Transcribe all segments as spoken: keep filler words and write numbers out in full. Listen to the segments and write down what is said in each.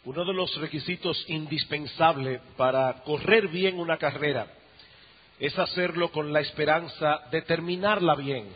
Uno de los requisitos indispensables para correr bien una carrera es hacerlo con la esperanza de terminarla bien.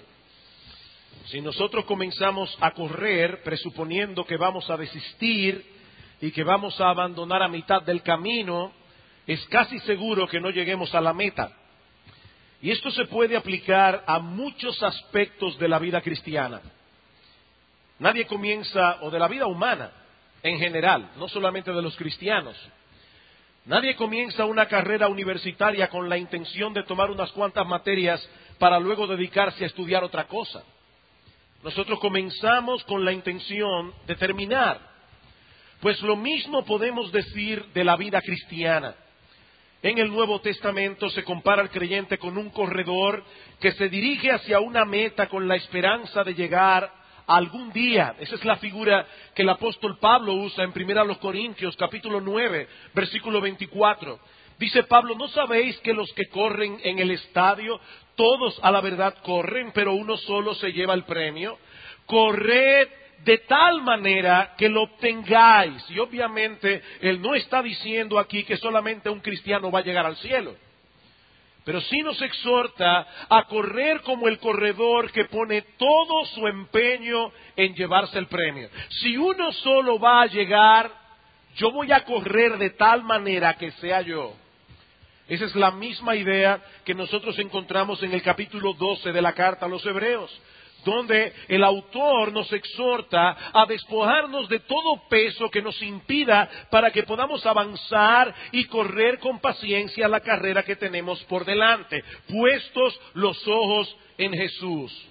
Si nosotros comenzamos a correr presuponiendo que vamos a desistir y que vamos a abandonar a mitad del camino, es casi seguro que no lleguemos a la meta. Y esto se puede aplicar a muchos aspectos de la vida cristiana. Nadie comienza, o de la vida humana en general, no solamente de los cristianos. Nadie comienza una carrera universitaria con la intención de tomar unas cuantas materias para luego dedicarse a estudiar otra cosa. Nosotros comenzamos con la intención de terminar. Pues lo mismo podemos decir de la vida cristiana. En el Nuevo Testamento se compara al creyente con un corredor que se dirige hacia una meta con la esperanza de llegar algún día. Esa es la figura que el apóstol Pablo usa en Primera a los Corintios, capítulo nueve, versículo veinticuatro. Dice Pablo, ¿no sabéis que los que corren en el estadio, todos a la verdad corren, pero uno solo se lleva el premio? Corred de tal manera que lo obtengáis. Y obviamente él no está diciendo aquí que solamente un cristiano va a llegar al cielo. Pero sí nos exhorta a correr como el corredor que pone todo su empeño en llevarse el premio. Si uno solo va a llegar, yo voy a correr de tal manera que sea yo. Esa es la misma idea que nosotros encontramos en el capítulo doce de la carta a los Hebreos, donde el autor nos exhorta a despojarnos de todo peso que nos impida para que podamos avanzar y correr con paciencia la carrera que tenemos por delante, puestos los ojos en Jesús.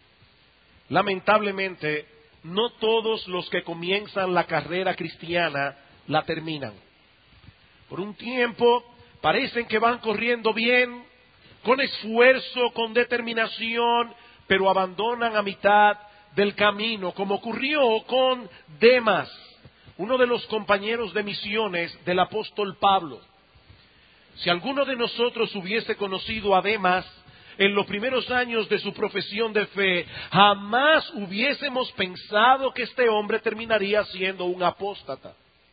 Lamentablemente, no todos los que comienzan la carrera cristiana la terminan. Por un tiempo parecen que van corriendo bien, con esfuerzo, con determinación, pero abandonan a mitad del camino, como ocurrió con Demas, uno de los compañeros de misiones del apóstol Pablo. Si alguno de nosotros hubiese conocido a Demas en los primeros años de su profesión de fe, jamás hubiésemos pensado que este hombre terminaría siendo un apóstata.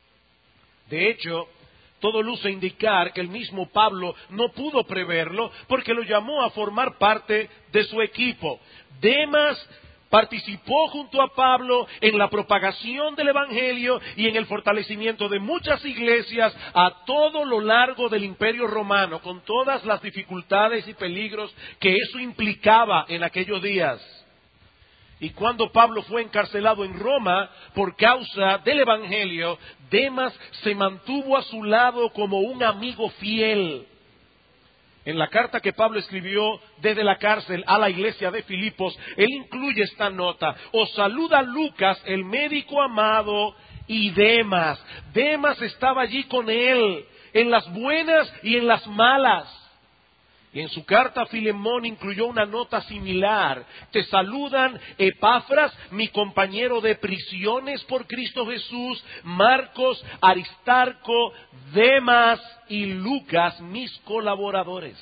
De hecho, todo luce indicar que el mismo Pablo no pudo preverlo porque lo llamó a formar parte de su equipo. Demas participó junto a Pablo en la propagación del Evangelio y en el fortalecimiento de muchas iglesias a todo lo largo del Imperio Romano, con todas las dificultades y peligros que eso implicaba en aquellos días. Y cuando Pablo fue encarcelado en Roma por causa del Evangelio, Demas se mantuvo a su lado como un amigo fiel. En la carta que Pablo escribió desde la cárcel a la iglesia de Filipos, él incluye esta nota: os saluda Lucas, el médico amado, y Demas. Demas estaba allí con él, en las buenas y en las malas. Y en su carta a Filemón incluyó una nota similar. Te saludan Epafras, mi compañero de prisiones por Cristo Jesús, Marcos, Aristarco, Demas y Lucas, mis colaboradores.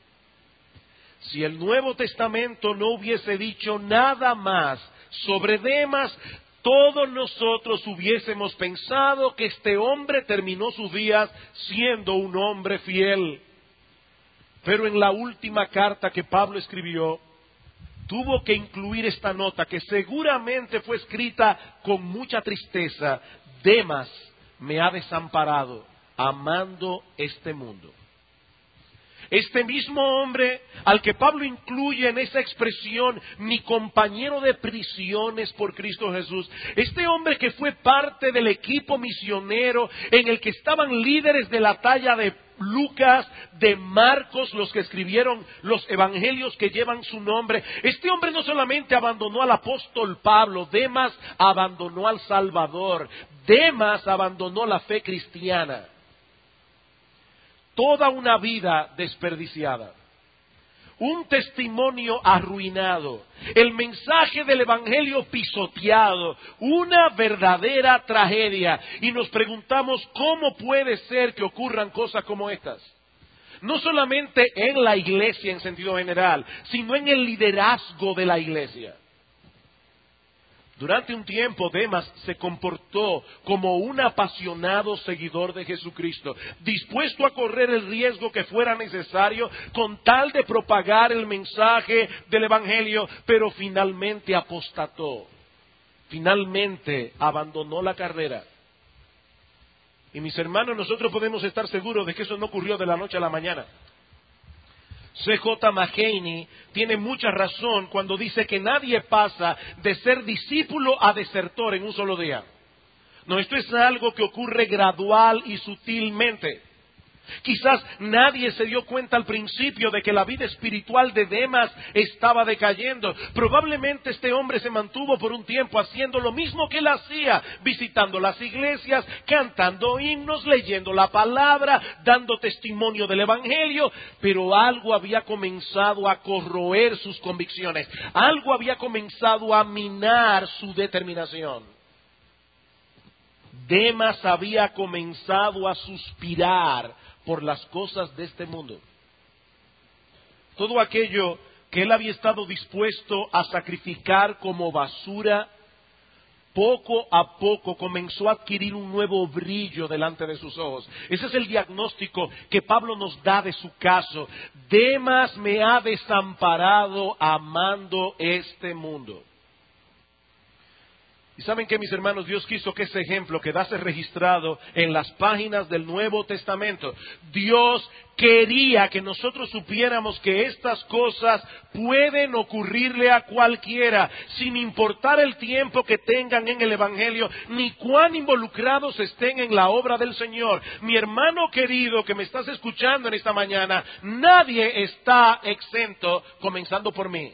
Si el Nuevo Testamento no hubiese dicho nada más sobre Demas, todos nosotros hubiésemos pensado que este hombre terminó sus días siendo un hombre fiel. Pero en la última carta que Pablo escribió, tuvo que incluir esta nota que seguramente fue escrita con mucha tristeza: Demas me ha desamparado, amando este mundo. Este mismo hombre al que Pablo incluye en esa expresión, mi compañero de prisiones por Cristo Jesús, este hombre que fue parte del equipo misionero en el que estaban líderes de la talla de Lucas, de Marcos, los que escribieron los evangelios que llevan su nombre. Este hombre no solamente abandonó al apóstol Pablo, Demas abandonó al Salvador, Demas abandonó la fe cristiana. Toda una vida desperdiciada, un testimonio arruinado, el mensaje del evangelio pisoteado, una verdadera tragedia. Y nos preguntamos, ¿cómo puede ser que ocurran cosas como estas? No solamente en la iglesia en sentido general, sino en el liderazgo de la iglesia. Durante un tiempo, Demas se comportó como un apasionado seguidor de Jesucristo, dispuesto a correr el riesgo que fuera necesario con tal de propagar el mensaje del Evangelio, pero finalmente apostató, finalmente abandonó la carrera. Y mis hermanos, nosotros podemos estar seguros de que eso no ocurrió de la noche a la mañana. C J Mahaney tiene mucha razón cuando dice que nadie pasa de ser discípulo a desertor en un solo día. No, esto es algo que ocurre gradual y sutilmente. Quizás nadie se dio cuenta al principio de que la vida espiritual de Demas estaba decayendo. Probablemente este hombre se mantuvo por un tiempo haciendo lo mismo que él hacía, visitando las iglesias, cantando himnos, leyendo la palabra, dando testimonio del Evangelio, pero algo había comenzado a corroer sus convicciones, algo había comenzado a minar su determinación. Demas había comenzado a suspirar por las cosas de este mundo. Todo aquello que él había estado dispuesto a sacrificar como basura, poco a poco comenzó a adquirir un nuevo brillo delante de sus ojos. Ese es el diagnóstico que Pablo nos da de su caso. Demas me ha desamparado amando este mundo. Y saben que, mis hermanos, Dios quiso que ese ejemplo quedase registrado en las páginas del Nuevo Testamento. Dios quería que nosotros supiéramos que estas cosas pueden ocurrirle a cualquiera, sin importar el tiempo que tengan en el Evangelio, ni cuán involucrados estén en la obra del Señor. Mi hermano querido que me estás escuchando en esta mañana, nadie está exento, comenzando por mí.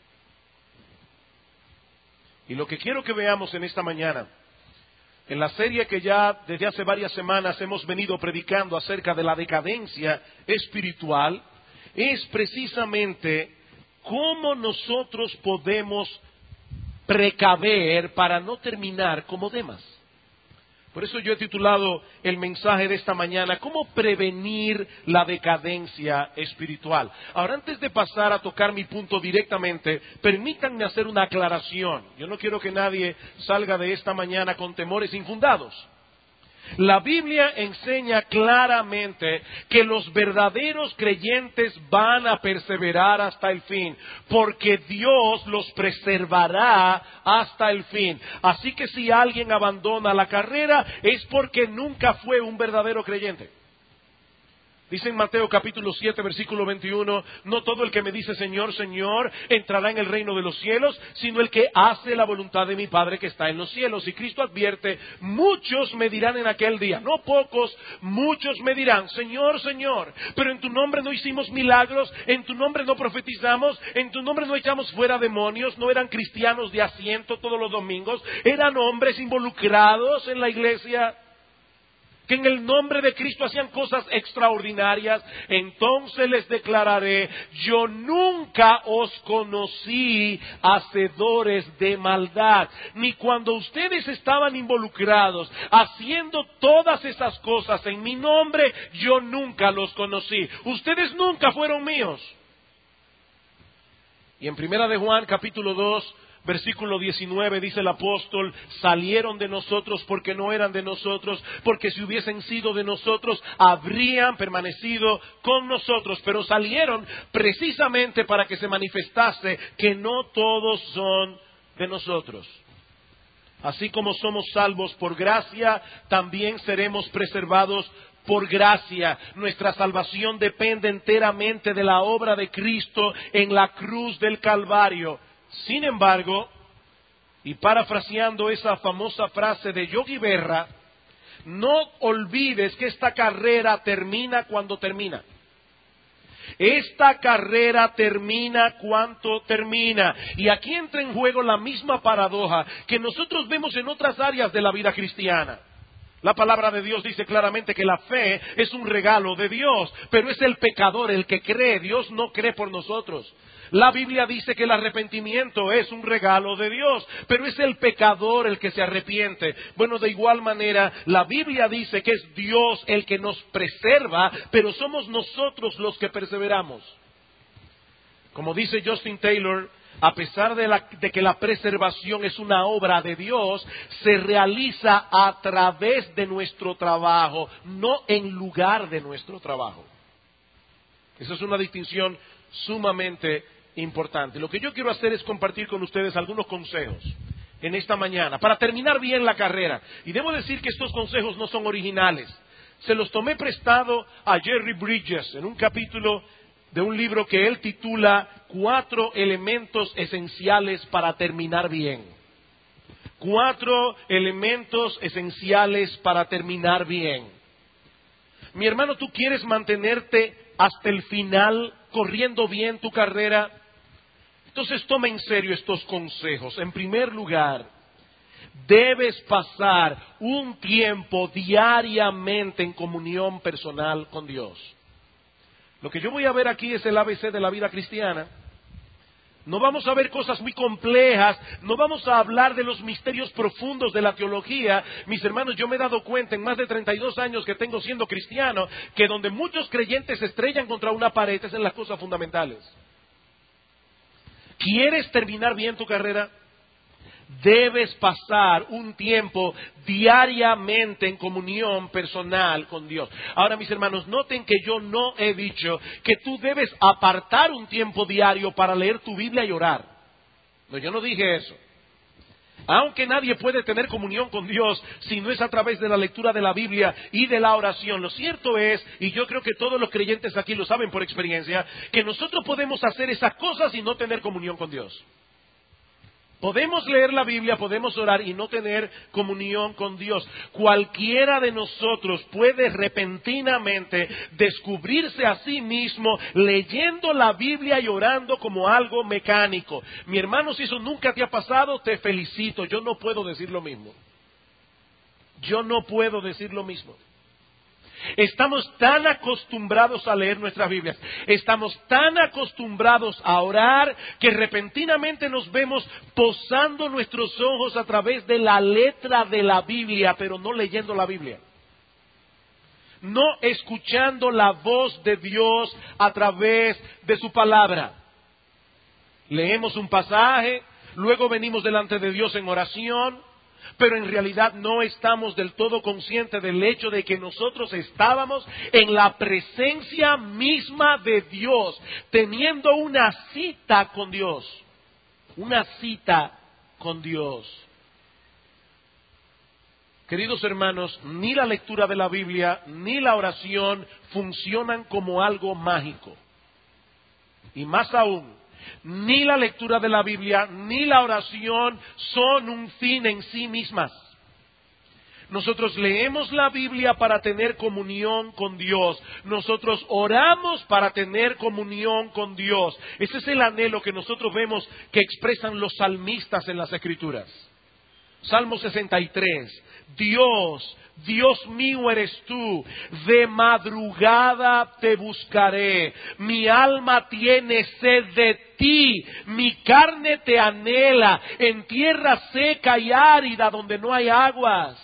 Y lo que quiero que veamos en esta mañana, en la serie que ya desde hace varias semanas hemos venido predicando acerca de la decadencia espiritual, es precisamente cómo nosotros podemos precaver para no terminar como Demas. Por eso yo he titulado el mensaje de esta mañana, ¿cómo prevenir la decadencia espiritual? Ahora, antes de pasar a tocar mi punto directamente, permítanme hacer una aclaración. Yo no quiero que nadie salga de esta mañana con temores infundados. La Biblia enseña claramente que los verdaderos creyentes van a perseverar hasta el fin, porque Dios los preservará hasta el fin. Así que si alguien abandona la carrera es porque nunca fue un verdadero creyente. Dice en Mateo capítulo siete, versículo veintiuno, no todo el que me dice Señor, Señor, entrará en el reino de los cielos, sino el que hace la voluntad de mi Padre que está en los cielos. Y Cristo advierte, muchos me dirán en aquel día, no pocos, muchos me dirán, Señor, Señor, pero en tu nombre no hicimos milagros, en tu nombre no profetizamos, en tu nombre no echamos fuera demonios, no eran cristianos de asiento todos los domingos, eran hombres involucrados en la iglesia, que en el nombre de Cristo hacían cosas extraordinarias. Entonces les declararé, yo nunca os conocí hacedores de maldad, ni cuando ustedes estaban involucrados haciendo todas esas cosas en mi nombre, yo nunca los conocí. Ustedes nunca fueron míos. Y en Primera de Juan capítulo dos, versículo diecinueve, dice el apóstol, salieron de nosotros porque no eran de nosotros, porque si hubiesen sido de nosotros, habrían permanecido con nosotros, pero salieron precisamente para que se manifestase que no todos son de nosotros. Así como somos salvos por gracia, también seremos preservados por gracia. Nuestra salvación depende enteramente de la obra de Cristo en la cruz del Calvario. Sin embargo, y parafraseando esa famosa frase de Yogi Berra, no olvides que esta carrera termina cuando termina. Esta carrera termina cuando termina. Y aquí entra en juego la misma paradoja que nosotros vemos en otras áreas de la vida cristiana. La palabra de Dios dice claramente que la fe es un regalo de Dios, pero es el pecador el que cree. Dios no cree por nosotros. La Biblia dice que el arrepentimiento es un regalo de Dios, pero es el pecador el que se arrepiente. Bueno, de igual manera, la Biblia dice que es Dios el que nos preserva, pero somos nosotros los que perseveramos. Como dice Justin Taylor, a pesar de, la, de que la preservación es una obra de Dios, se realiza a través de nuestro trabajo, no en lugar de nuestro trabajo. Esa es una distinción sumamente importante. Lo que yo quiero hacer es compartir con ustedes algunos consejos en esta mañana, para terminar bien la carrera. Y debo decir que estos consejos no son originales. Se los tomé prestado a Jerry Bridges en un capítulo de un libro que él titula Cuatro elementos esenciales para terminar bien. Cuatro elementos esenciales para terminar bien. Mi hermano, ¿tú quieres mantenerte hasta el final corriendo bien tu carrera? Entonces toma en serio estos consejos. En primer lugar, debes pasar un tiempo diariamente en comunión personal con Dios. Lo que yo voy a ver aquí es el A B C de la vida cristiana. No vamos a ver cosas muy complejas, no vamos a hablar de los misterios profundos de la teología. Mis hermanos, yo me he dado cuenta en más de treinta y dos años que tengo siendo cristiano, que donde muchos creyentes se estrellan contra una pared es en las cosas fundamentales. ¿Quieres terminar bien tu carrera? Debes pasar un tiempo diariamente en comunión personal con Dios. Ahora, mis hermanos, noten que yo no he dicho que tú debes apartar un tiempo diario para leer tu Biblia y orar. No, yo no dije eso. Aunque nadie puede tener comunión con Dios si no es a través de la lectura de la Biblia y de la oración. Lo cierto es, y yo creo que todos los creyentes aquí lo saben por experiencia, que nosotros podemos hacer esas cosas y no tener comunión con Dios. Podemos leer la Biblia, podemos orar y no tener comunión con Dios. Cualquiera de nosotros puede repentinamente descubrirse a sí mismo leyendo la Biblia y orando como algo mecánico. Mi hermano, si eso nunca te ha pasado, te felicito. Yo no puedo decir lo mismo. Yo no puedo decir lo mismo. Estamos tan acostumbrados a leer nuestras Biblias, estamos tan acostumbrados a orar, que repentinamente nos vemos posando nuestros ojos a través de la letra de la Biblia, pero no leyendo la Biblia. No escuchando la voz de Dios a través de su palabra. Leemos un pasaje, luego venimos delante de Dios en oración, pero en realidad no estamos del todo conscientes del hecho de que nosotros estábamos en la presencia misma de Dios, teniendo una cita con Dios, una cita con Dios. Queridos hermanos, ni la lectura de la Biblia ni la oración funcionan como algo mágico. Y más aún, ni la lectura de la Biblia ni la oración son un fin en sí mismas. Nosotros leemos la Biblia para tener comunión con Dios. Nosotros oramos para tener comunión con Dios. Ese es el anhelo que nosotros vemos que expresan los salmistas en las Escrituras. Salmo sesenta y tres. Dios, Dios mío eres tú, de madrugada te buscaré, mi alma tiene sed de ti, mi carne te anhela, en tierra seca y árida donde no hay aguas.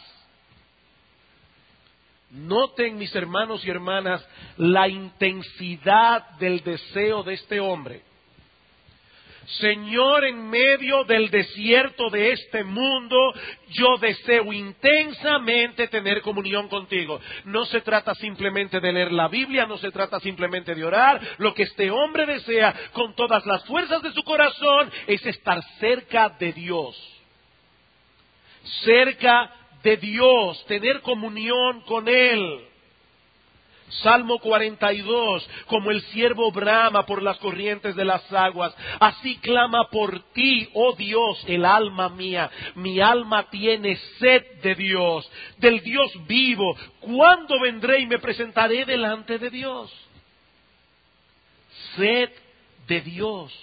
Noten, mis hermanos y hermanas, la intensidad del deseo de este hombre. Señor, en medio del desierto de este mundo, yo deseo intensamente tener comunión contigo. No se trata simplemente de leer la Biblia, no se trata simplemente de orar. Lo que este hombre desea con todas las fuerzas de su corazón es estar cerca de Dios. Cerca de Dios, tener comunión con Él. Salmo cuarenta y dos, como el ciervo brama por las corrientes de las aguas, así clama por ti, oh Dios, el alma mía. Mi alma tiene sed de Dios, del Dios vivo. ¿Cuándo vendré y me presentaré delante de Dios? Sed de Dios.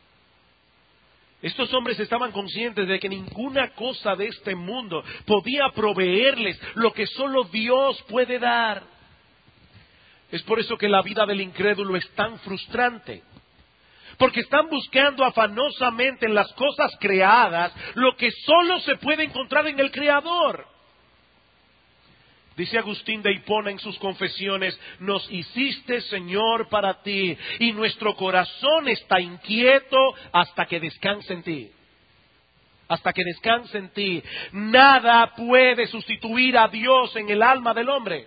Estos hombres estaban conscientes de que ninguna cosa de este mundo podía proveerles lo que solo Dios puede dar. Es por eso que la vida del incrédulo es tan frustrante. Porque están buscando afanosamente en las cosas creadas lo que solo se puede encontrar en el Creador. Dice Agustín de Hipona en sus confesiones, nos hiciste, Señor, para ti, y nuestro corazón está inquieto hasta que descanse en ti. Hasta que descanse en ti. Nada puede sustituir a Dios en el alma del hombre.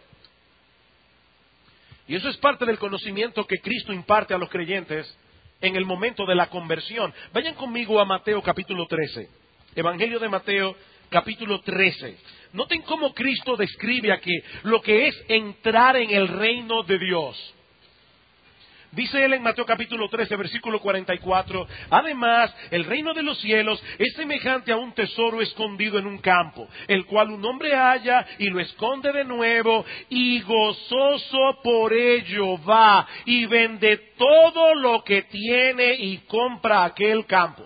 Y eso es parte del conocimiento que Cristo imparte a los creyentes en el momento de la conversión. Vayan conmigo a Mateo capítulo trece. Evangelio de Mateo capítulo trece. Noten cómo Cristo describe aquí lo que es entrar en el reino de Dios. Dice él en Mateo capítulo trece, versículo cuarenta y cuatro, además, el reino de los cielos es semejante a un tesoro escondido en un campo, el cual un hombre halla y lo esconde de nuevo, y gozoso por ello va y vende todo lo que tiene y compra aquel campo.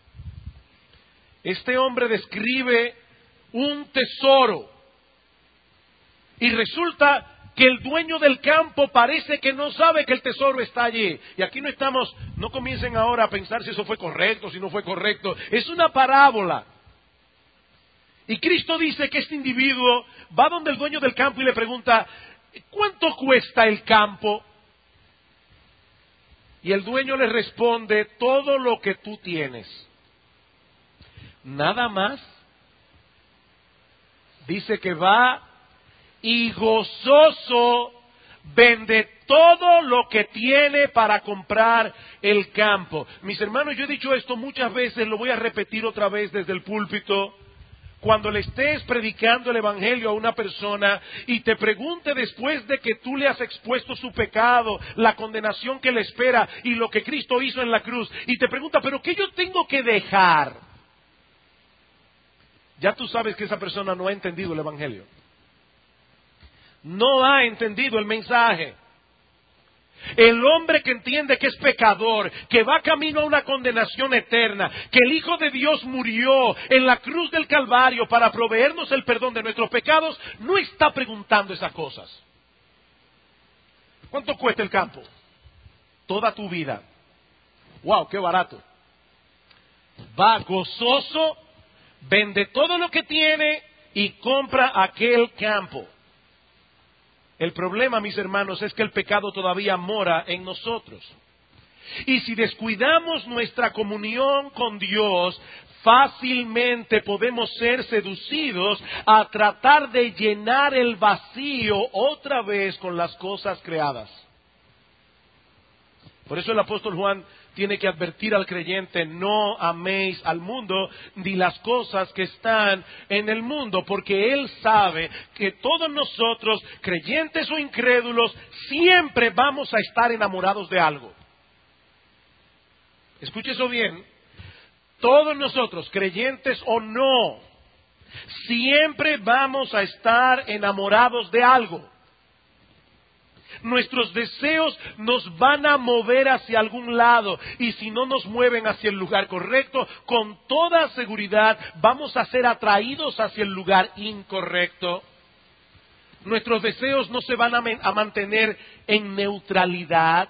Este hombre describe un tesoro, y resulta que el dueño del campo parece que no sabe que el tesoro está allí. Y aquí no estamos, no comiencen ahora a pensar si eso fue correcto, si no fue correcto. Es una parábola. Y Cristo dice que este individuo va donde el dueño del campo y le pregunta, ¿cuánto cuesta el campo? Y el dueño le responde, todo lo que tú tienes. Nada más. Dice que va y gozoso vende todo lo que tiene para comprar el campo. Mis hermanos, yo he dicho esto muchas veces, lo voy a repetir otra vez desde el púlpito. Cuando le estés predicando el evangelio a una persona y te pregunte después de que tú le has expuesto su pecado, la condenación que le espera y lo que Cristo hizo en la cruz, y te pregunta, ¿pero qué yo tengo que dejar? Ya tú sabes que esa persona no ha entendido el evangelio. No ha entendido el mensaje. El hombre que entiende que es pecador, que va camino a una condenación eterna, que el Hijo de Dios murió en la cruz del Calvario para proveernos el perdón de nuestros pecados, no está preguntando esas cosas. ¿Cuánto cuesta el campo? Toda tu vida. ¡Wow! ¡Qué barato! Va gozoso, vende todo lo que tiene y compra aquel campo. El problema, mis hermanos, es que el pecado todavía mora en nosotros. Y si descuidamos nuestra comunión con Dios, fácilmente podemos ser seducidos a tratar de llenar el vacío otra vez con las cosas creadas. Por eso el apóstol Juan tiene que advertir al creyente, no améis al mundo ni las cosas que están en el mundo, porque él sabe que todos nosotros, creyentes o incrédulos, siempre vamos a estar enamorados de algo. Escuche eso bien, todos nosotros, creyentes o no, siempre vamos a estar enamorados de algo. Nuestros deseos nos van a mover hacia algún lado, y si no nos mueven hacia el lugar correcto, con toda seguridad vamos a ser atraídos hacia el lugar incorrecto. Nuestros deseos no se van a, a mantener en neutralidad.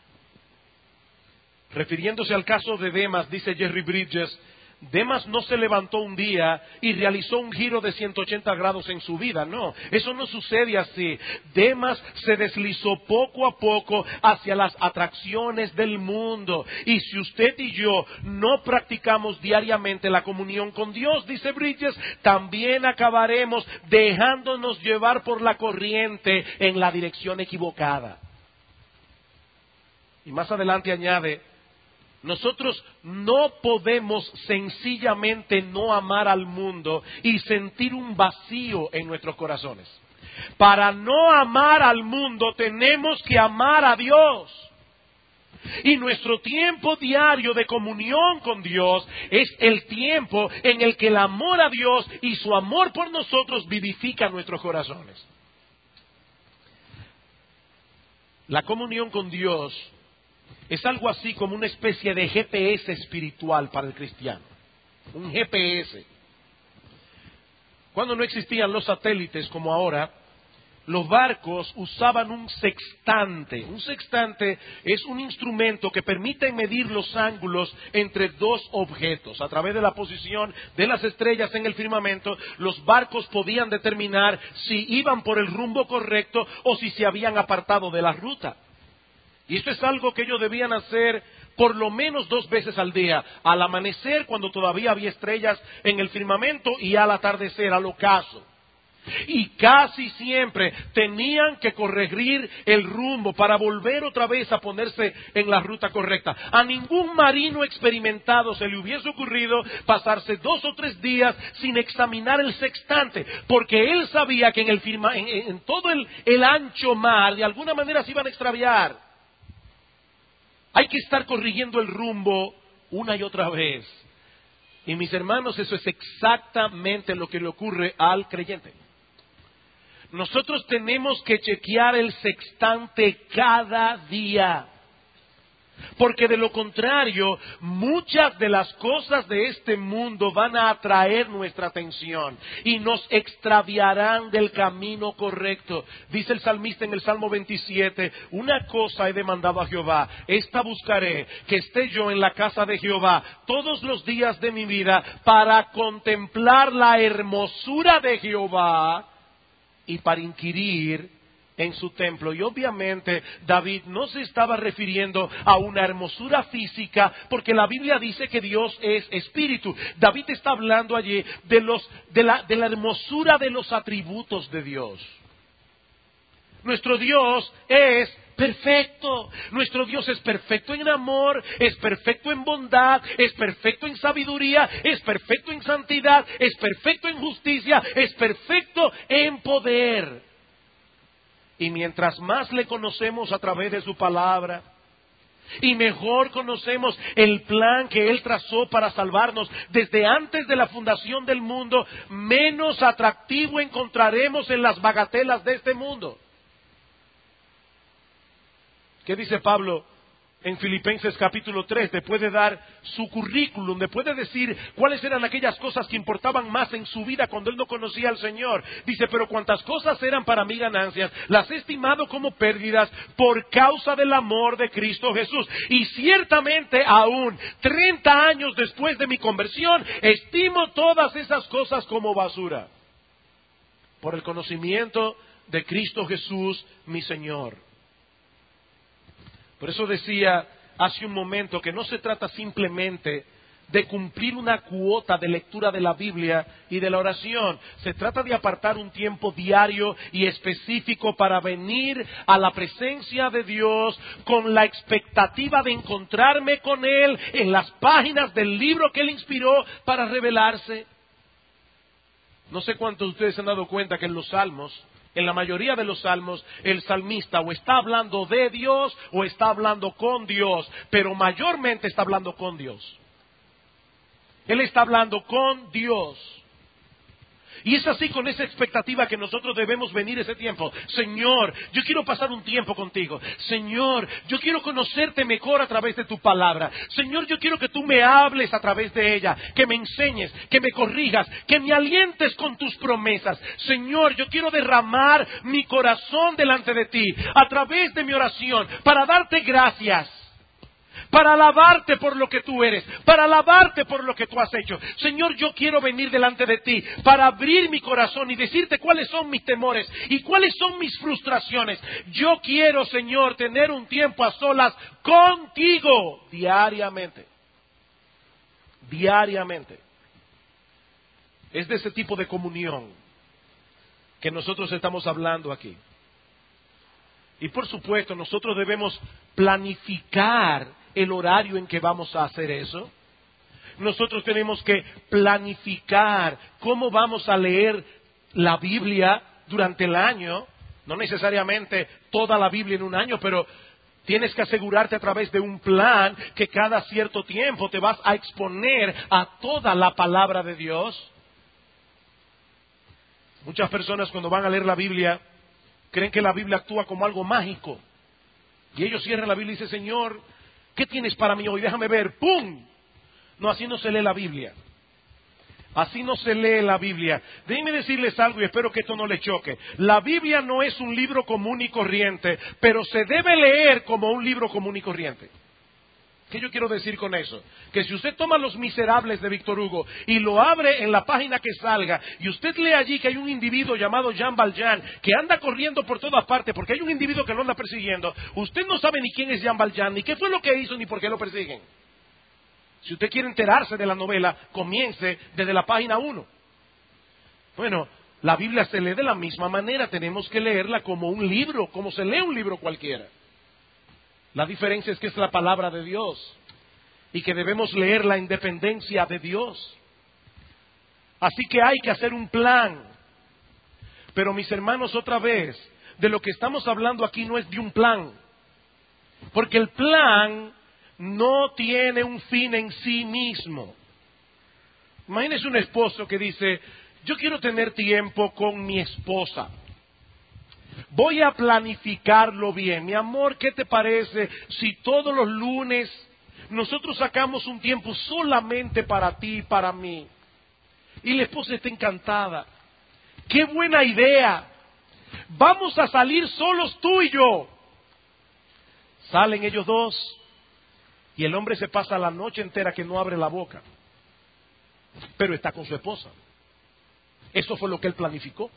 Refiriéndose al caso de Demas, dice Jerry Bridges, Demas no se levantó un día y realizó un giro de ciento ochenta grados en su vida, no, eso no sucede así. Demas se deslizó poco a poco hacia las atracciones del mundo, y si usted y yo no practicamos diariamente la comunión con Dios, dice Bridges, también acabaremos dejándonos llevar por la corriente en la dirección equivocada. Y más adelante añade, nosotros no podemos sencillamente no amar al mundo y sentir un vacío en nuestros corazones. Para no amar al mundo tenemos que amar a Dios. Y nuestro tiempo diario de comunión con Dios es el tiempo en el que el amor a Dios y su amor por nosotros vivifica nuestros corazones. La comunión con Dios es algo así como una especie de G P S espiritual para el cristiano. Un G P S. Cuando no existían los satélites como ahora, los barcos usaban un sextante. Un sextante es un instrumento que permite medir los ángulos entre dos objetos. A través de la posición de las estrellas en el firmamento, los barcos podían determinar si iban por el rumbo correcto o si se habían apartado de la ruta. Y esto es algo que ellos debían hacer por lo menos dos veces al día, al amanecer cuando todavía había estrellas en el firmamento y al atardecer, al ocaso. Y casi siempre tenían que corregir el rumbo para volver otra vez a ponerse en la ruta correcta. A ningún marino experimentado se le hubiese ocurrido pasarse dos o tres días sin examinar el sextante, porque él sabía que en, el firma, en, en todo el, el ancho mar de alguna manera se iban a extraviar. Hay que estar corrigiendo el rumbo una y otra vez. Y mis hermanos, eso es exactamente lo que le ocurre al creyente. Nosotros tenemos que chequear el sextante cada día, porque de lo contrario, muchas de las cosas de este mundo van a atraer nuestra atención y nos extraviarán del camino correcto. Dice el salmista en el Salmo veintisiete, una cosa he demandado a Jehová, esta buscaré, que esté yo en la casa de Jehová todos los días de mi vida para contemplar la hermosura de Jehová y para inquirir en su templo. Y obviamente David no se estaba refiriendo a una hermosura física, porque la Biblia dice que Dios es espíritu. David está hablando allí de, los, de, la, de la hermosura de los atributos de Dios. Nuestro Dios es perfecto. Nuestro Dios es perfecto en amor, es perfecto en bondad, es perfecto en sabiduría, es perfecto en santidad, es perfecto en justicia, es perfecto en poder. Y mientras más le conocemos a través de su palabra, y mejor conocemos el plan que Él trazó para salvarnos desde antes de la fundación del mundo, menos atractivo encontraremos en las bagatelas de este mundo. ¿Qué dice Pablo en Filipenses capítulo tres? Después de dar su currículum, después de decir cuáles eran aquellas cosas que importaban más en su vida cuando él no conocía al Señor. Dice, pero cuantas cosas eran para mí ganancias, las he estimado como pérdidas por causa del amor de Cristo Jesús. Y ciertamente aún treinta años después de mi conversión, estimo todas esas cosas como basura, por el conocimiento de Cristo Jesús, mi Señor. Por eso decía hace un momento que no se trata simplemente de cumplir una cuota de lectura de la Biblia y de la oración. Se trata de apartar un tiempo diario y específico para venir a la presencia de Dios con la expectativa de encontrarme con Él en las páginas del libro que Él inspiró para revelarse. No sé cuántos de ustedes se han dado cuenta que en los Salmos, en la mayoría de los salmos, el salmista o está hablando de Dios o está hablando con Dios, pero mayormente está hablando con Dios. Él está hablando con Dios. Y es así con esa expectativa que nosotros debemos venir ese tiempo. Señor, yo quiero pasar un tiempo contigo. Señor, yo quiero conocerte mejor a través de tu palabra. Señor, yo quiero que tú me hables a través de ella, que me enseñes, que me corrijas, que me alientes con tus promesas. Señor, yo quiero derramar mi corazón delante de ti a través de mi oración para darte gracias, para alabarte por lo que tú eres, para alabarte por lo que tú has hecho. Señor, yo quiero venir delante de ti para abrir mi corazón y decirte cuáles son mis temores y cuáles son mis frustraciones. Yo quiero, Señor, tener un tiempo a solas contigo diariamente. Diariamente. Es de ese tipo de comunión que nosotros estamos hablando aquí. Y por supuesto, nosotros debemos planificar el horario en que vamos a hacer eso. Nosotros tenemos que planificar cómo vamos a leer la Biblia durante el año. No necesariamente toda la Biblia en un año, pero tienes que asegurarte a través de un plan que cada cierto tiempo te vas a exponer a toda la palabra de Dios. Muchas personas cuando van a leer la Biblia creen que la Biblia actúa como algo mágico. Y ellos cierran la Biblia y dicen, Señor, ¿qué tienes para mí hoy? Déjame ver. ¡Pum! No, así no se lee la Biblia. Así no se lee la Biblia. Déjenme decirles algo y espero que esto no les choque. La Biblia no es un libro común y corriente, pero se debe leer como un libro común y corriente. ¿Qué yo quiero decir con eso? Que si usted toma Los Miserables de Víctor Hugo y lo abre en la página que salga, y usted lee allí que hay un individuo llamado Jean Valjean que anda corriendo por todas partes porque hay un individuo que lo anda persiguiendo, usted no sabe ni quién es Jean Valjean, ni qué fue lo que hizo, ni por qué lo persiguen. Si usted quiere enterarse de la novela, comience desde la página uno. Bueno, la Biblia se lee de la misma manera, tenemos que leerla como un libro, como se lee un libro cualquiera. La diferencia es que es la palabra de Dios y que debemos leerla en dependencia de Dios. Así que hay que hacer un plan. Pero mis hermanos, otra vez, de lo que estamos hablando aquí no es de un plan. Porque el plan no tiene un fin en sí mismo. Imagínese un esposo que dice, yo quiero tener tiempo con mi esposa. Voy a planificarlo bien. Mi amor, ¿qué te parece si todos los lunes nosotros sacamos un tiempo solamente para ti y para mí? Y la esposa está encantada. ¡Qué buena idea! Vamos a salir solos tú y yo. Salen ellos dos y el hombre se pasa la noche entera que no abre la boca. Pero está con su esposa. Eso fue lo que él planificó.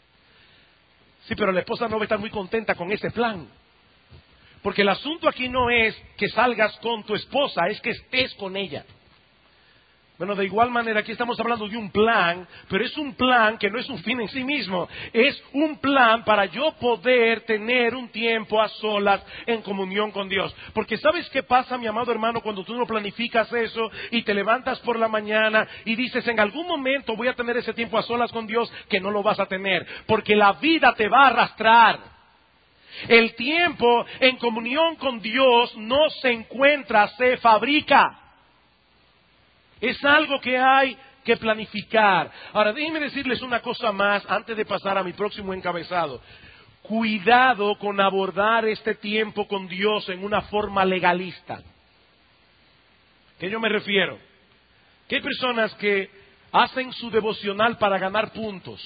Sí, pero la esposa no va a estar muy contenta con ese plan. Porque el asunto aquí no es que salgas con tu esposa, es que estés con ella. Bueno, de igual manera, aquí estamos hablando de un plan, pero es un plan que no es un fin en sí mismo. Es un plan para yo poder tener un tiempo a solas en comunión con Dios. Porque ¿sabes qué pasa, mi amado hermano, cuando tú no planificas eso y te levantas por la mañana y dices, en algún momento voy a tener ese tiempo a solas con Dios? Que no lo vas a tener, porque la vida te va a arrastrar. El tiempo en comunión con Dios no se encuentra, se fabrica. Es algo que hay que planificar. Ahora, déjenme decirles una cosa más antes de pasar a mi próximo encabezado. Cuidado con abordar este tiempo con Dios en una forma legalista. ¿A qué yo me refiero? Que hay personas que hacen su devocional para ganar puntos.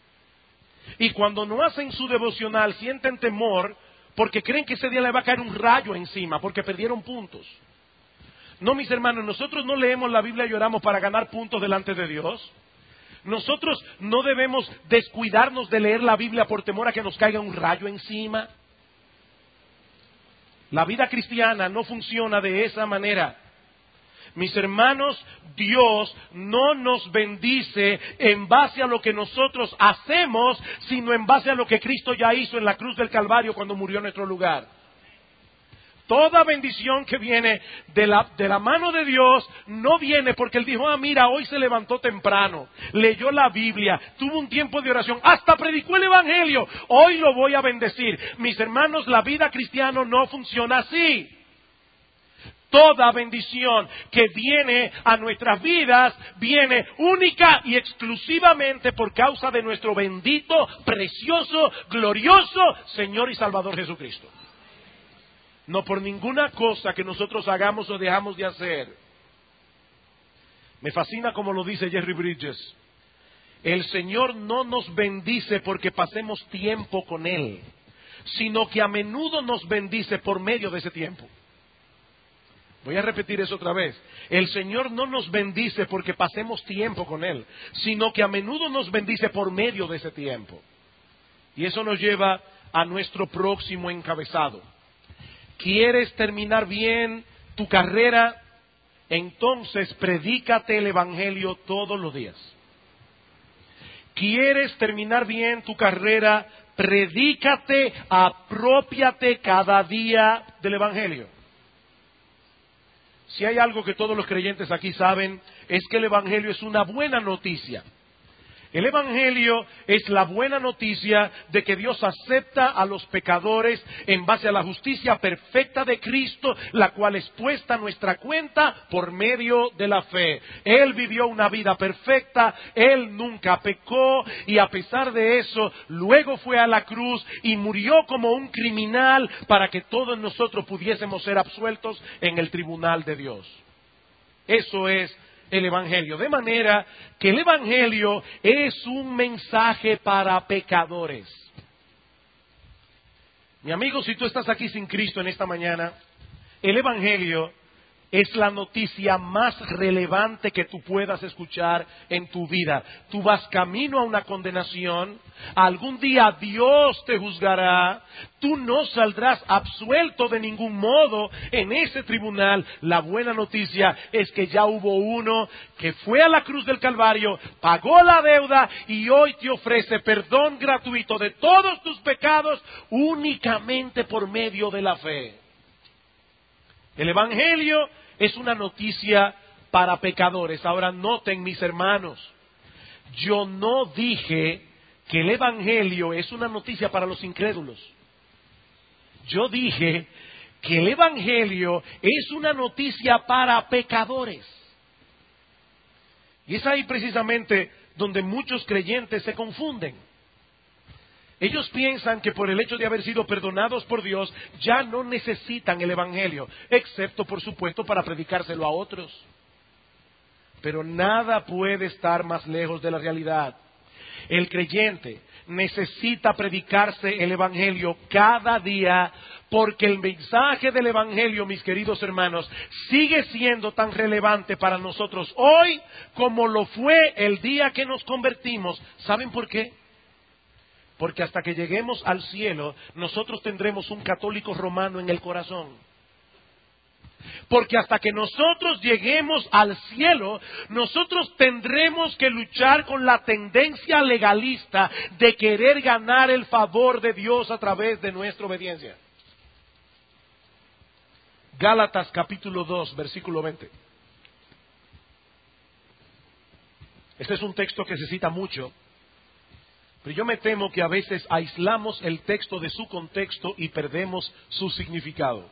Y cuando no hacen su devocional sienten temor porque creen que ese día le va a caer un rayo encima porque perdieron puntos. No, mis hermanos, nosotros no leemos la Biblia y oramos para ganar puntos delante de Dios. Nosotros no debemos descuidarnos de leer la Biblia por temor a que nos caiga un rayo encima. La vida cristiana no funciona de esa manera. Mis hermanos, Dios no nos bendice en base a lo que nosotros hacemos, sino en base a lo que Cristo ya hizo en la cruz del Calvario cuando murió en nuestro lugar. Toda bendición que viene de la, de la mano de Dios no viene porque Él dijo, ah, mira, hoy se levantó temprano, leyó la Biblia, tuvo un tiempo de oración, hasta predicó el Evangelio, hoy lo voy a bendecir. Mis hermanos, la vida cristiana no funciona así. Toda bendición que viene a nuestras vidas viene única y exclusivamente por causa de nuestro bendito, precioso, glorioso Señor y Salvador Jesucristo. No por ninguna cosa que nosotros hagamos o dejamos de hacer. Me fascina como lo dice Jerry Bridges. El Señor no nos bendice porque pasemos tiempo con Él, sino que a menudo nos bendice por medio de ese tiempo. Voy a repetir eso otra vez. El Señor no nos bendice porque pasemos tiempo con Él, sino que a menudo nos bendice por medio de ese tiempo. Y eso nos lleva a nuestro próximo encabezado. ¿Quieres terminar bien tu carrera? Entonces predícate el Evangelio todos los días. ¿Quieres terminar bien tu carrera? Predícate, aprópiate cada día del Evangelio. Si hay algo que todos los creyentes aquí saben, es que el Evangelio es una buena noticia. El Evangelio es la buena noticia de que Dios acepta a los pecadores en base a la justicia perfecta de Cristo, la cual es puesta a nuestra cuenta por medio de la fe. Él vivió una vida perfecta, Él nunca pecó y a pesar de eso, luego fue a la cruz y murió como un criminal para que todos nosotros pudiésemos ser absueltos en el tribunal de Dios. Eso es el Evangelio. De manera que el Evangelio es un mensaje para pecadores. Mi amigo, si tú estás aquí sin Cristo en esta mañana, el Evangelio es la noticia más relevante que tú puedas escuchar en tu vida. Tú vas camino a una condenación, algún día Dios te juzgará, tú no saldrás absuelto de ningún modo en ese tribunal. La buena noticia es que ya hubo uno que fue a la cruz del Calvario, pagó la deuda y hoy te ofrece perdón gratuito de todos tus pecados únicamente por medio de la fe. El Evangelio es una noticia para pecadores. Ahora noten, mis hermanos, yo no dije que el Evangelio es una noticia para los incrédulos. Yo dije que el Evangelio es una noticia para pecadores. Y es ahí precisamente donde muchos creyentes se confunden. Ellos piensan que por el hecho de haber sido perdonados por Dios, ya no necesitan el Evangelio, excepto, por supuesto, para predicárselo a otros. Pero nada puede estar más lejos de la realidad. El creyente necesita predicarse el Evangelio cada día, porque el mensaje del Evangelio, mis queridos hermanos, sigue siendo tan relevante para nosotros hoy como lo fue el día que nos convertimos. ¿Saben por qué? Porque hasta que lleguemos al cielo, nosotros tendremos un católico romano en el corazón. Porque hasta que nosotros lleguemos al cielo, nosotros tendremos que luchar con la tendencia legalista de querer ganar el favor de Dios a través de nuestra obediencia. Gálatas capítulo dos, versículo veinte. Este es un texto que se cita mucho. Pero yo me temo que a veces aislamos el texto de su contexto y perdemos su significado.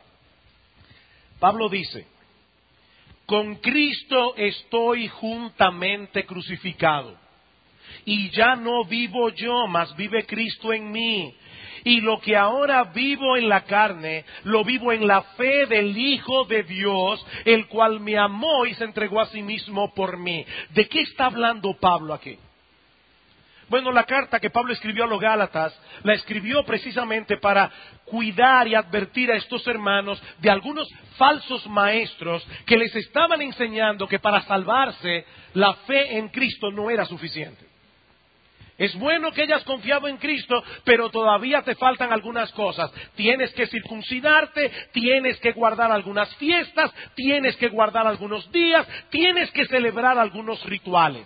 Pablo dice, con Cristo estoy juntamente crucificado, y ya no vivo yo, mas vive Cristo en mí. Y lo que ahora vivo en la carne, lo vivo en la fe del Hijo de Dios, el cual me amó y se entregó a sí mismo por mí. ¿De qué está hablando Pablo aquí? Bueno, la carta que Pablo escribió a los Gálatas, la escribió precisamente para cuidar y advertir a estos hermanos de algunos falsos maestros que les estaban enseñando que para salvarse la fe en Cristo no era suficiente. Es bueno que hayas confiado en Cristo, pero todavía te faltan algunas cosas. Tienes que circuncidarte, tienes que guardar algunas fiestas, tienes que guardar algunos días, tienes que celebrar algunos rituales.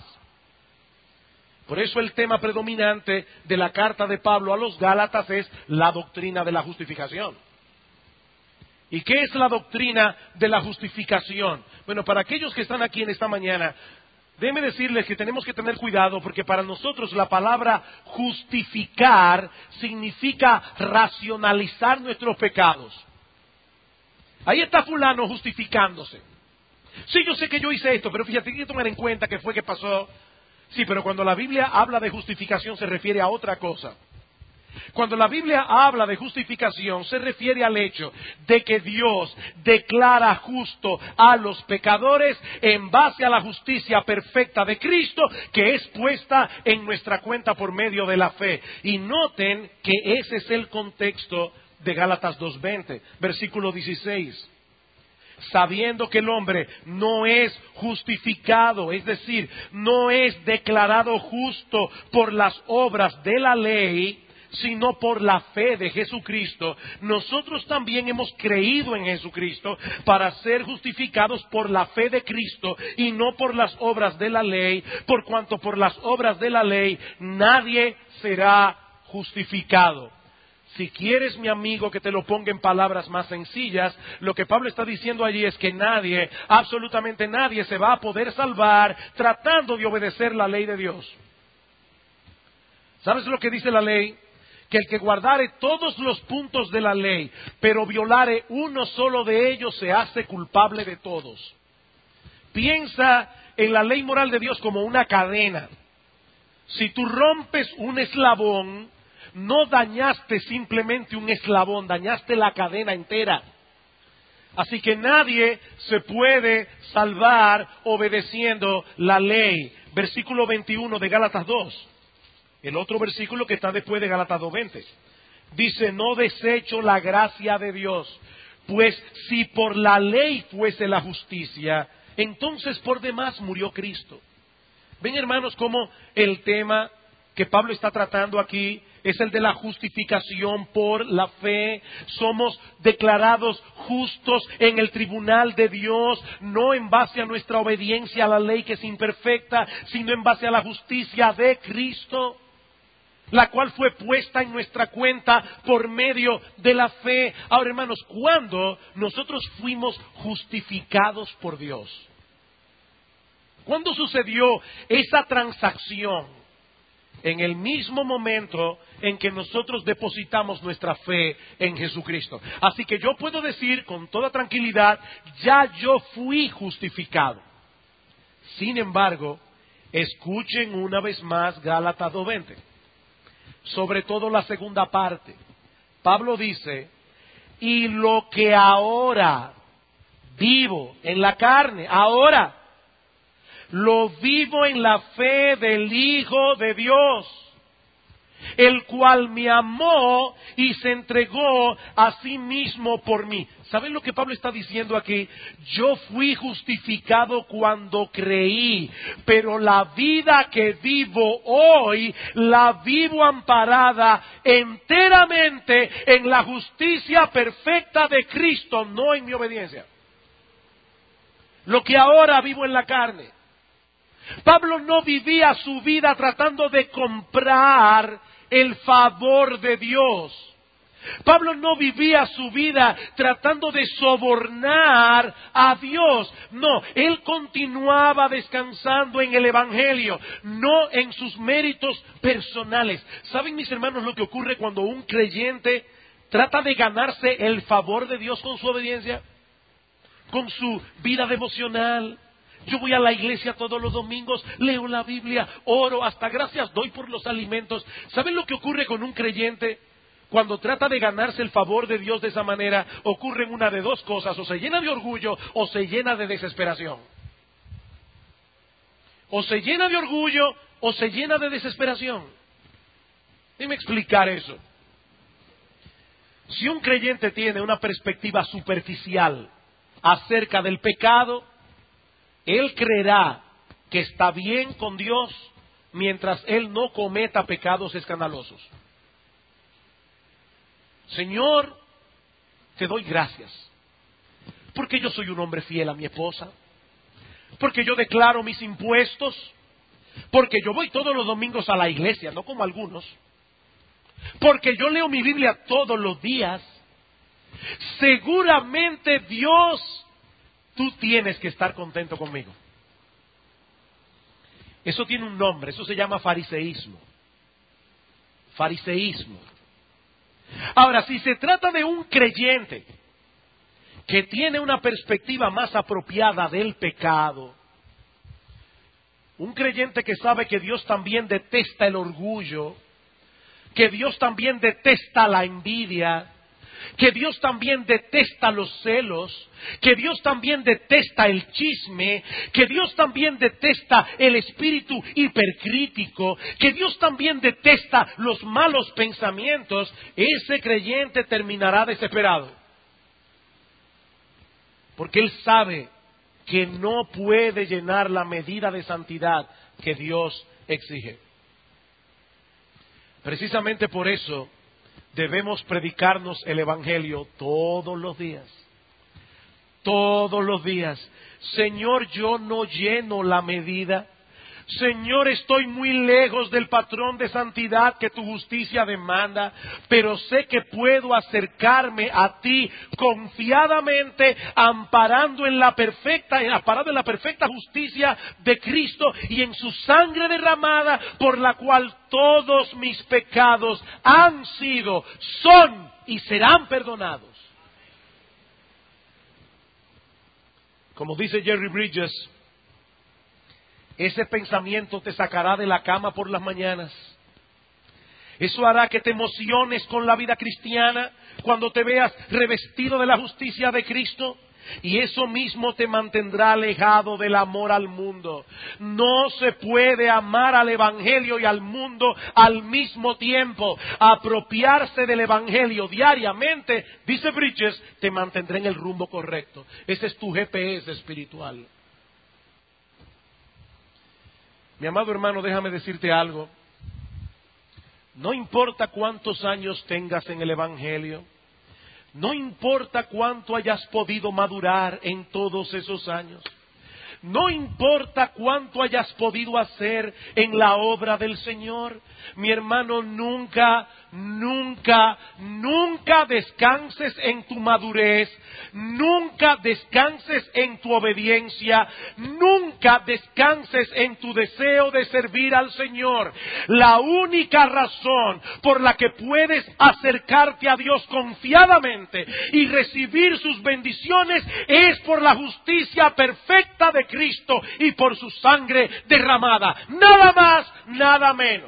Por eso el tema predominante de la carta de Pablo a los Gálatas es la doctrina de la justificación. ¿Y qué es la doctrina de la justificación? Bueno, para aquellos que están aquí en esta mañana, déjenme decirles que tenemos que tener cuidado porque para nosotros la palabra justificar significa racionalizar nuestros pecados. Ahí está fulano justificándose. Sí, yo sé que yo hice esto, pero fíjate, hay que tomar en cuenta que fue que pasó. Sí, pero cuando la Biblia habla de justificación se refiere a otra cosa. Cuando la Biblia habla de justificación se refiere al hecho de que Dios declara justo a los pecadores en base a la justicia perfecta de Cristo que es puesta en nuestra cuenta por medio de la fe. Y noten que ese es el contexto de Gálatas dos veinte, versículo dieciséis. Sabiendo que el hombre no es justificado, es decir, no es declarado justo por las obras de la ley, sino por la fe de Jesucristo, nosotros también hemos creído en Jesucristo para ser justificados por la fe de Cristo y no por las obras de la ley, por cuanto por las obras de la ley nadie será justificado. Si quieres, mi amigo, que te lo ponga en palabras más sencillas, lo que Pablo está diciendo allí es que nadie, absolutamente nadie, se va a poder salvar tratando de obedecer la ley de Dios. ¿Sabes lo que dice la ley? Que el que guardare todos los puntos de la ley, pero violare uno solo de ellos, se hace culpable de todos. Piensa en la ley moral de Dios como una cadena. Si tú rompes un eslabón, no dañaste simplemente un eslabón, dañaste la cadena entera. Así que nadie se puede salvar obedeciendo la ley. Versículo veintiuno de Gálatas dos. El otro versículo que está después de Gálatas dos veinte. Dice, no desecho la gracia de Dios, pues si por la ley fuese la justicia, entonces por demás murió Cristo. Ven, hermanos, cómo el tema que Pablo está tratando aquí es el de la justificación por la fe. Somos declarados justos en el tribunal de Dios, no en base a nuestra obediencia a la ley que es imperfecta, sino en base a la justicia de Cristo, la cual fue puesta en nuestra cuenta por medio de la fe. Ahora, hermanos, ¿cuándo nosotros fuimos justificados por Dios? ¿Cuándo sucedió esa transacción? En el mismo momento en que nosotros depositamos nuestra fe en Jesucristo. Así que yo puedo decir con toda tranquilidad, ya yo fui justificado. Sin embargo, escuchen una vez más Gálatas dos veinte. Sobre todo la segunda parte. Pablo dice, y lo que ahora vivo en la carne, ahora lo vivo en la fe del Hijo de Dios, el cual me amó y se entregó a sí mismo por mí. ¿Saben lo que Pablo está diciendo aquí? Yo fui justificado cuando creí, pero la vida que vivo hoy, la vivo amparada enteramente en la justicia perfecta de Cristo, no en mi obediencia. Lo que ahora vivo en la carne. Pablo no vivía su vida tratando de comprar el favor de Dios. Pablo no vivía su vida tratando de sobornar a Dios. No, él continuaba descansando en el Evangelio, no en sus méritos personales. ¿Saben, mis hermanos, lo que ocurre cuando un creyente trata de ganarse el favor de Dios con su obediencia? Con su vida devocional. Yo voy a la iglesia todos los domingos, leo la Biblia, oro, hasta gracias doy por los alimentos. ¿Saben lo que ocurre con un creyente? Cuando trata de ganarse el favor de Dios de esa manera, ocurren una de dos cosas: o se llena de orgullo o se llena de desesperación. O se llena de orgullo o se llena de desesperación. Déjeme explicar eso. Si un creyente tiene una perspectiva superficial acerca del pecado, él creerá que está bien con Dios mientras él no cometa pecados escandalosos. Señor, te doy gracias, porque yo soy un hombre fiel a mi esposa, porque yo declaro mis impuestos, porque yo voy todos los domingos a la iglesia, no como algunos, porque yo leo mi Biblia todos los días. Seguramente Dios, tú tienes que estar contento conmigo. Eso tiene un nombre, eso se llama fariseísmo. Fariseísmo. Ahora, si se trata de un creyente que tiene una perspectiva más apropiada del pecado, un creyente que sabe que Dios también detesta el orgullo, que Dios también detesta la envidia, que Dios también detesta los celos, que Dios también detesta el chisme, que Dios también detesta el espíritu hipercrítico, que Dios también detesta los malos pensamientos, ese creyente terminará desesperado. Porque él sabe que no puede llenar la medida de santidad que Dios exige. Precisamente por eso debemos predicarnos el Evangelio todos los días. Todos los días. Señor, yo no lleno la medida. Señor, estoy muy lejos del patrón de santidad que tu justicia demanda, pero sé que puedo acercarme a ti confiadamente, amparando en la perfecta, amparado en la perfecta justicia de Cristo y en su sangre derramada, por la cual todos mis pecados han sido, son y serán perdonados. Como dice Jerry Bridges, ese pensamiento te sacará de la cama por las mañanas. Eso hará que te emociones con la vida cristiana cuando te veas revestido de la justicia de Cristo. Y eso mismo te mantendrá alejado del amor al mundo. No se puede amar al Evangelio y al mundo al mismo tiempo. Apropiarse del Evangelio diariamente, dice Bridges, te mantendrá en el rumbo correcto. Ese es tu G P S espiritual. Mi amado hermano, déjame decirte algo. No importa cuántos años tengas en el Evangelio, no importa cuánto hayas podido madurar en todos esos años, no importa cuánto hayas podido hacer en la obra del Señor, mi hermano, nunca, nunca, nunca descanses en tu madurez, nunca descanses en tu obediencia, nunca descanses en tu deseo de servir al Señor. La única razón por la que puedes acercarte a Dios confiadamente y recibir sus bendiciones es por la justicia perfecta de Cristo y por su sangre derramada. Nada más, nada menos.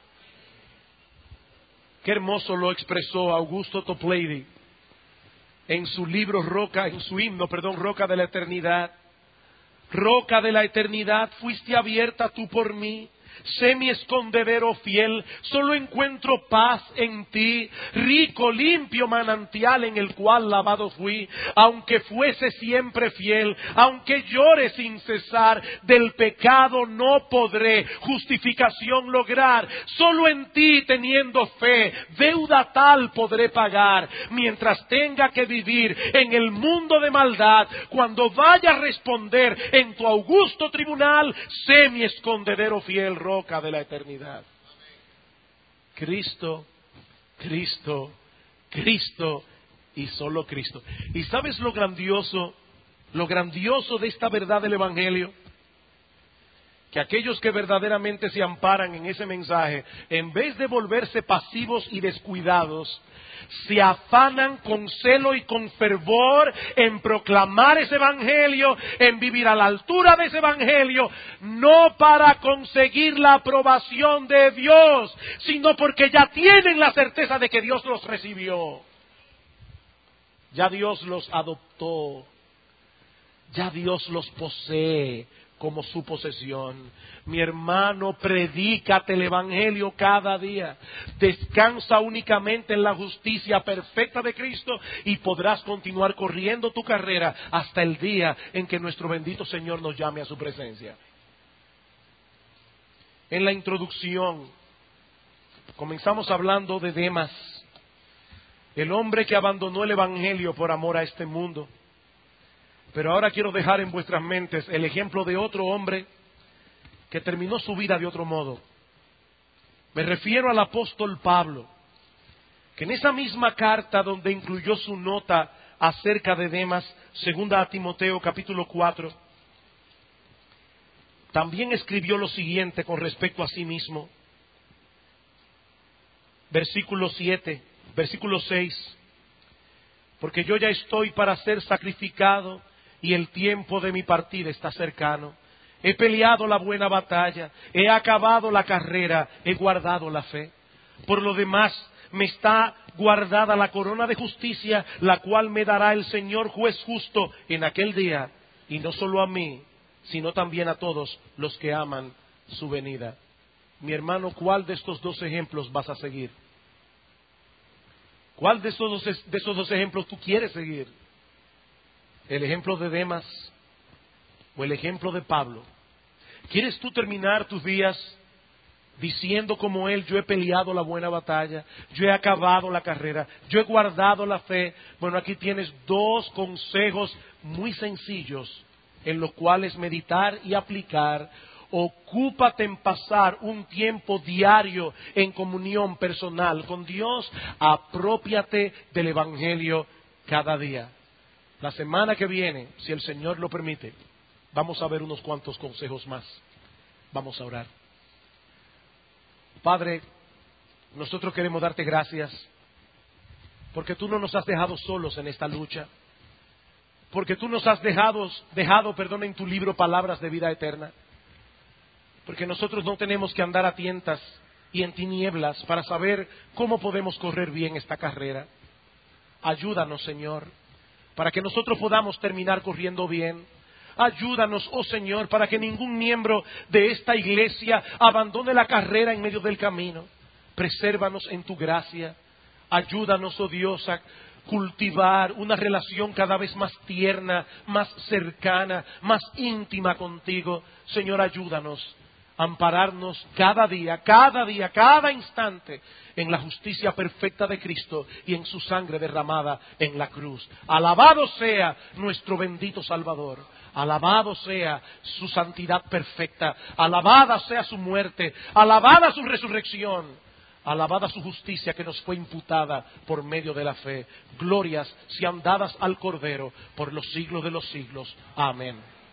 Qué hermoso lo expresó Augusto Toplady en su libro Roca, en su himno, perdón, Roca de la Eternidad. Roca de la eternidad, fuiste abierta tú por mí. Sé mi escondedero fiel, solo encuentro paz en ti, rico, limpio manantial en el cual lavado fui, aunque fuese siempre fiel, aunque llore sin cesar, del pecado no podré justificación lograr, solo en ti teniendo fe, deuda tal podré pagar, mientras tenga que vivir en el mundo de maldad, cuando vaya a responder en tu augusto tribunal, sé mi escondedero fiel, roca de la eternidad. Cristo, Cristo, Cristo y solo Cristo. ¿Y sabes lo grandioso, lo grandioso de esta verdad del Evangelio? Que aquellos que verdaderamente se amparan en ese mensaje, en vez de volverse pasivos y descuidados, se afanan con celo y con fervor en proclamar ese Evangelio, en vivir a la altura de ese Evangelio, no para conseguir la aprobación de Dios, sino porque ya tienen la certeza de que Dios los recibió. Ya Dios los adoptó. Ya Dios los posee como su posesión. Mi hermano, predícate el Evangelio cada día. Descansa únicamente en la justicia perfecta de Cristo y podrás continuar corriendo tu carrera hasta el día en que nuestro bendito Señor nos llame a su presencia. En la introducción comenzamos hablando de Demas, el hombre que abandonó el Evangelio por amor a este mundo. Pero ahora quiero dejar en vuestras mentes el ejemplo de otro hombre que terminó su vida de otro modo. Me refiero al apóstol Pablo, que en esa misma carta donde incluyó su nota acerca de Demas, segunda a Timoteo capítulo cuatro, también escribió lo siguiente con respecto a sí mismo. Versículo siete, versículo seis. Porque yo ya estoy para ser sacrificado y el tiempo de mi partida está cercano. He peleado la buena batalla, he acabado la carrera, he guardado la fe. Por lo demás, me está guardada la corona de justicia, la cual me dará el Señor juez justo en aquel día, y no solo a mí, sino también a todos los que aman su venida. Mi hermano, ¿cuál de estos dos ejemplos vas a seguir? ¿Cuál de esos dos, de esos dos ejemplos tú quieres seguir? ¿El ejemplo de Demas o el ejemplo de Pablo? ¿Quieres tú terminar tus días diciendo como él, yo he peleado la buena batalla, yo he acabado la carrera, yo he guardado la fe? Bueno, aquí tienes dos consejos muy sencillos en los cuales meditar y aplicar. Ocúpate en pasar un tiempo diario en comunión personal con Dios. Aprópiate del Evangelio cada día. La semana que viene, si el Señor lo permite, vamos a ver unos cuantos consejos más. Vamos a orar. Padre, nosotros queremos darte gracias porque tú no nos has dejado solos en esta lucha, porque tú nos has dejado, dejado, perdón, en tu libro palabras de vida eterna, porque nosotros no tenemos que andar a tientas y en tinieblas para saber cómo podemos correr bien esta carrera. Ayúdanos, Señor, para que nosotros podamos terminar corriendo bien. Ayúdanos, oh Señor, para que ningún miembro de esta iglesia abandone la carrera en medio del camino. Presérvanos en tu gracia. Ayúdanos, oh Dios, a cultivar una relación cada vez más tierna, más cercana, más íntima contigo. Señor, ayúdanos a ampararnos cada día, cada día, cada instante en la justicia perfecta de Cristo y en su sangre derramada en la cruz. Alabado sea nuestro bendito Salvador. Alabado sea su santidad perfecta. Alabada sea su muerte. Alabada su resurrección. Alabada su justicia que nos fue imputada por medio de la fe. Glorias sean dadas al Cordero por los siglos de los siglos. Amén.